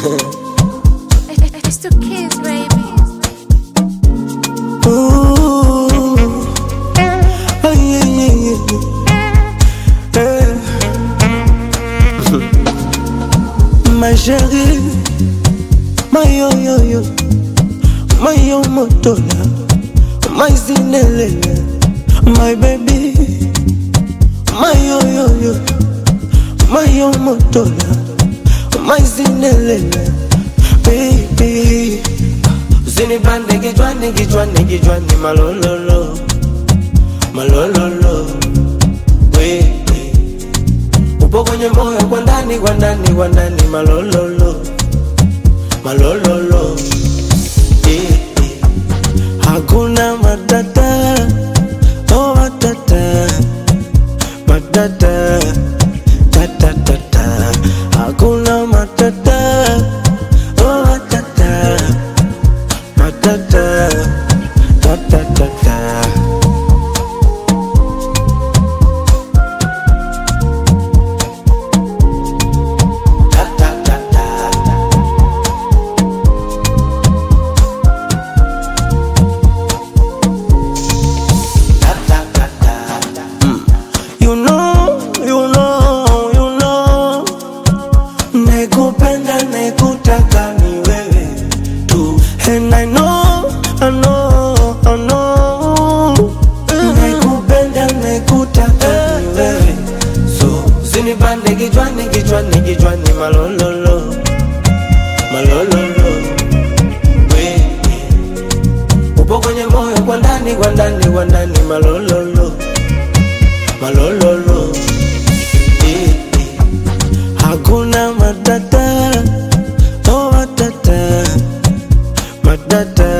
It's the kids, baby. Ooh, oh yeah, yeah, yeah. Ma chérie, my yo yo yo, my yo motola, my zinelele, my baby, my yo yo yo, my yo motola, my zinelele, baby. Zinibande gijwani malololo, malololo, we. Upo kwenye moyo kwa ndani malololo, malololo, hakuna matata, oh matata, matata, tatatata, hakuna matata, oh matata, matata, tatatata. Nekupenda nekutaka ni wewe tu, and I know nekupenda nekutaka ni wewe, so zinibande gijwani malololo, malololo, we. Upo kwenye moyo kwa ndani malololo, malololo, hakuna matata, oh matata, matata.